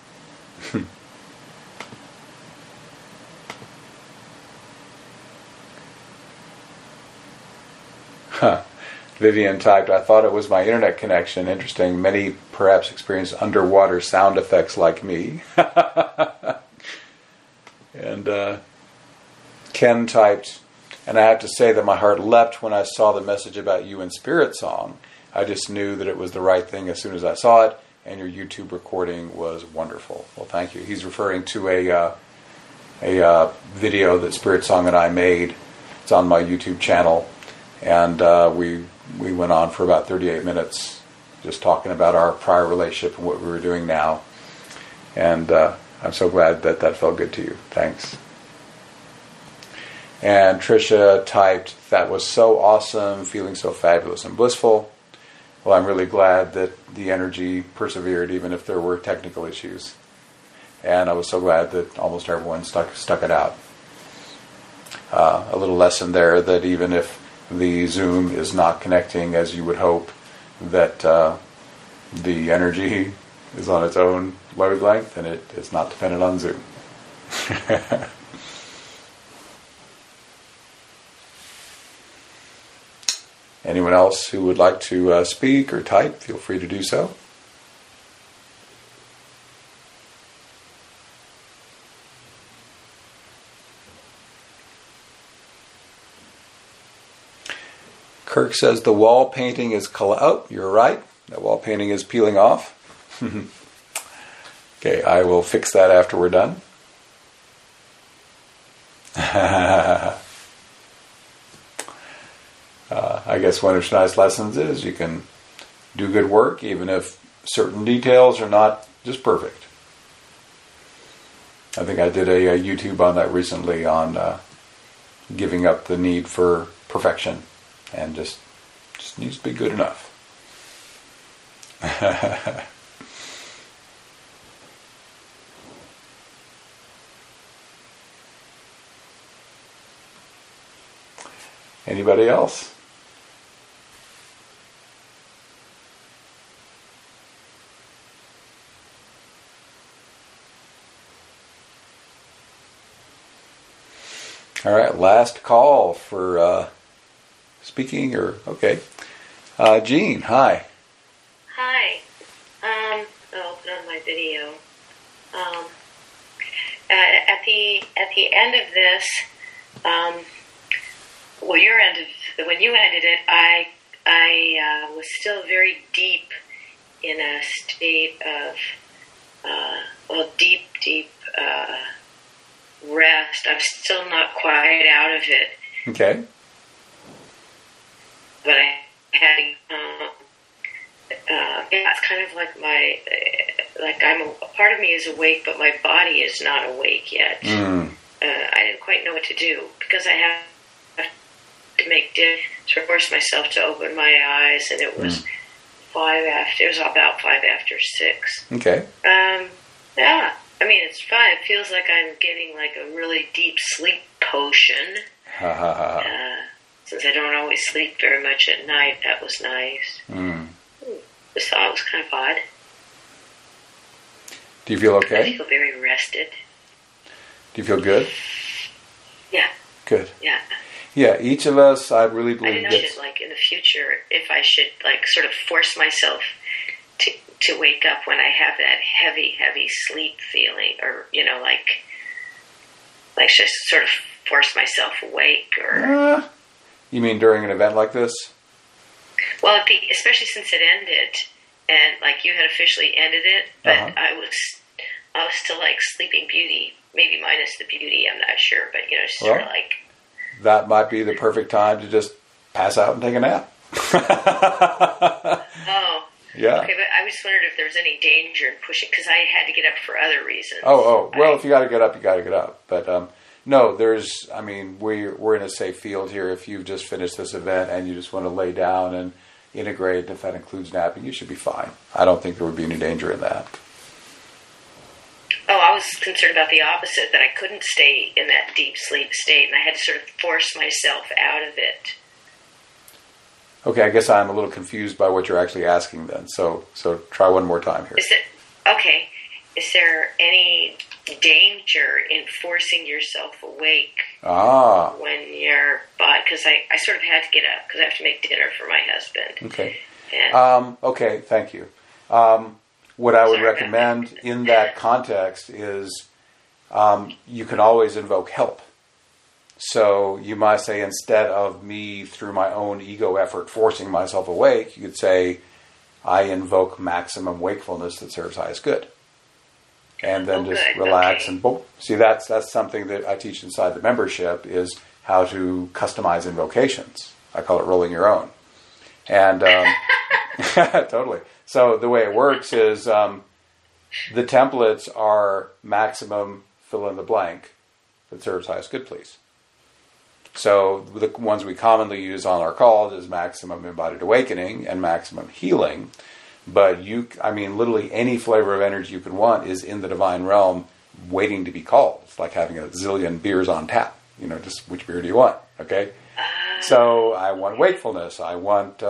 Vivian typed, "I thought it was my internet connection. Interesting. Many perhaps experience underwater sound effects like me." And Ken typed, "And I have to say that my heart leapt when I saw the message about you in Spirit Song. I just knew that it was the right thing as soon as I saw it, and your YouTube recording was wonderful." Well, thank you. He's referring to a video that Spirit Song and I made. It's on my YouTube channel, and we went on for about 38 minutes just talking about our prior relationship and what we were doing now. And I'm so glad that felt good to you. Thanks. And Tricia typed, "That was so awesome, feeling so fabulous and blissful." Well, I'm really glad that the energy persevered even if there were technical issues. And I was so glad that almost everyone stuck it out. A little lesson there that even if the Zoom is not connecting as you would hope, that the energy is on its own wavelength and it is not dependent on Zoom. Anyone else who would like to speak or type, feel free to do so. Kirk says the wall painting is oh, you're right. The wall painting is peeling off. Okay, I will fix that after we're done. I guess one of Shania's lessons is you can do good work even if certain details are not just perfect. I think I did a YouTube on that recently on giving up the need for perfection and just needs to be good enough. Anybody else? All right, last call for speaking or okay. Jean, hi. Hi. I'll open on my video. At the end of this, when you ended it, I was still very deep in a state of deep rest. I'm still not quite out of it. Okay. But I had, it's kind of like a part of me is awake, but my body is not awake yet. I didn't quite know what to do because I have to force myself to open my eyes, and it was it was about 5:06. Okay. Yeah. I mean, it's fun. It feels like I'm getting like a really deep sleep potion. Since I don't always sleep very much at night, that was nice. This thought was kind of odd. Do you feel okay? I feel very rested. Do you feel good? Yeah. Good. Yeah. Yeah, each of us, I really I believe didn't know if, like, in the future, if I should, like, sort of force myself to wake up when I have that heavy sleep feeling, or, you know, like just sort of force myself awake, or... You mean during an event like this? Well, especially since it ended, and, like, you had officially ended it, but I was still, like, Sleeping Beauty, maybe minus the beauty, I'm not sure, but, you know, sort of like... That might be the perfect time to just pass out and take a nap. Oh. Yeah. Okay, but I just wondered if there was any danger in pushing, because I had to get up for other reasons. Well, if you got to get up, you got to get up. But no, we're in a safe field here. If you've just finished this event and you just want to lay down and integrate, if that includes napping, you should be fine. I don't think there would be any danger in that. Oh, I was concerned about the opposite, that I couldn't stay in that deep sleep state, and I had to sort of force myself out of it. Okay, I guess I'm a little confused by what you're actually asking then. So try one more time here. Is there any danger in forcing yourself awake when you're... Because I sort of had to get up because I have to make dinner for my husband. Okay. And, okay, thank you. What I would recommend in that context is you can always invoke help. So you might say, instead of me, through my own ego effort, forcing myself awake, you could say, I invoke maximum wakefulness that serves highest good. And then relax and boom. See, that's something that I teach inside the membership, is how to customize invocations. I call it rolling your own. And totally. So the way it works is the templates are maximum fill in the blank that serves highest good, please. So the ones we commonly use on our calls is maximum embodied awakening and maximum healing. But literally any flavor of energy you can want is in the divine realm waiting to be called. It's like having a zillion beers on tap. You know, just which beer do you want? Okay. So I want wakefulness. I want,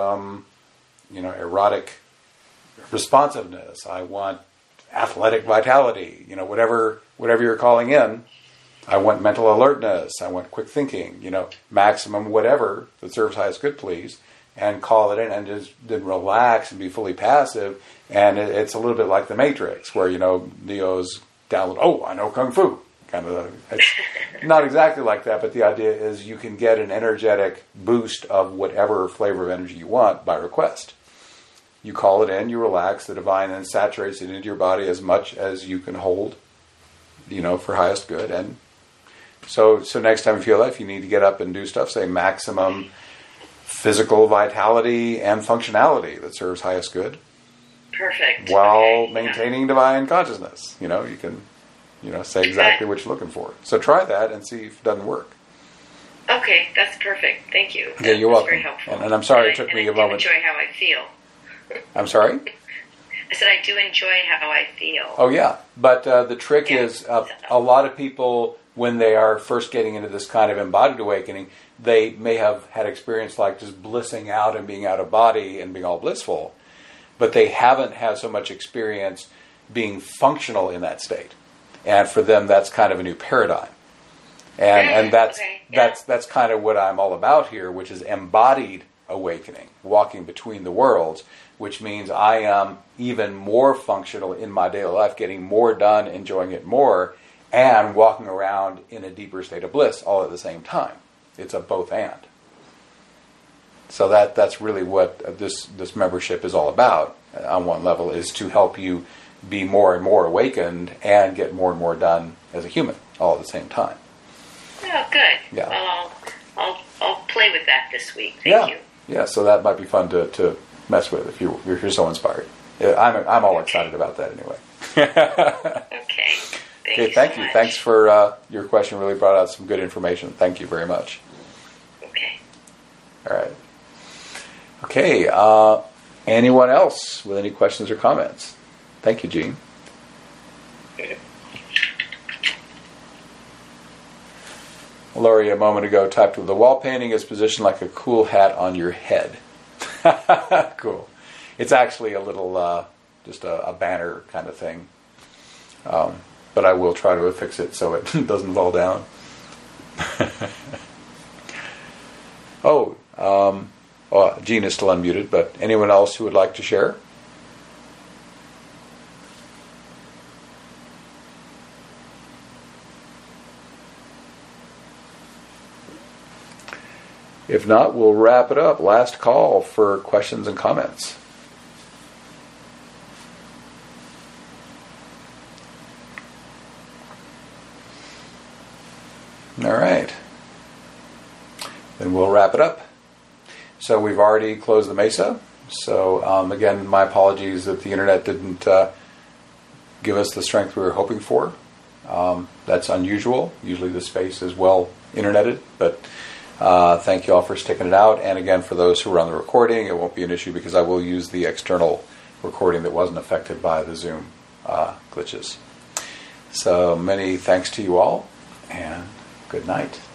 erotic responsiveness. I want athletic vitality. You know, whatever you're calling in. I want mental alertness. I want quick thinking. You know, maximum whatever that serves highest good, please, and call it in, and just then relax and be fully passive. And it's a little bit like the Matrix, where Neo's download. Oh, I know kung fu. Kind of. It's not exactly like that, but the idea is you can get an energetic boost of whatever flavor of energy you want by request. You call it in, you relax, the divine then saturates it into your body as much as you can hold, for highest good. And so next time you feel that, if you need to get up and do stuff, say maximum physical vitality and functionality that serves highest good. Perfect. While maintaining divine consciousness. You can, say exactly what you're looking for. So try that and see if it doesn't work. Okay, that's perfect. Thank you. Yeah, you're welcome. Very helpful. And I'm sorry it took me a moment. I do enjoy how I feel. I'm sorry? I said I do enjoy how I feel. Oh, yeah. But the trick is a lot of people, when they are first getting into this kind of embodied awakening, they may have had experience like just blissing out and being out of body and being all blissful, but they haven't had so much experience being functional in that state. And for them, that's kind of a new paradigm. And that's kind of what I'm all about here, which is embodied awakening, walking between the worlds, which means I am even more functional in my daily life, getting more done, enjoying it more, and walking around in a deeper state of bliss all at the same time. It's a both and. So that's really what this membership is all about on one level, is to help you be more and more awakened and get more and more done as a human all at the same time. Oh, good. Yeah. Well, I'll play with that this week. Thank you. Yeah, so that might be fun to mess with if you're so inspired. Yeah, I'm all excited about that anyway. Okay. Thank you. Thanks for your question. Really brought out some good information. Thank you very much. Okay. All right. Okay. Anyone else with any questions or comments? Thank you, Jean. Laurie a moment ago typed, the wall painting is positioned like a cool hat on your head. Cool. It's actually a little, just a banner kind of thing. But I will try to fix it so it doesn't fall down. Gene is still unmuted, but anyone else who would like to share? If not, we'll wrap it up. Last call for questions and comments. All right. Then we'll wrap it up. So we've already closed the Mesa. So again, my apologies that the internet didn't give us the strength we were hoping for. That's unusual. Usually the space is well interneted, but thank you all for sticking it out. And again, for those who were on the recording, it won't be an issue because I will use the external recording that wasn't affected by the Zoom glitches. So many thanks to you all, and good night.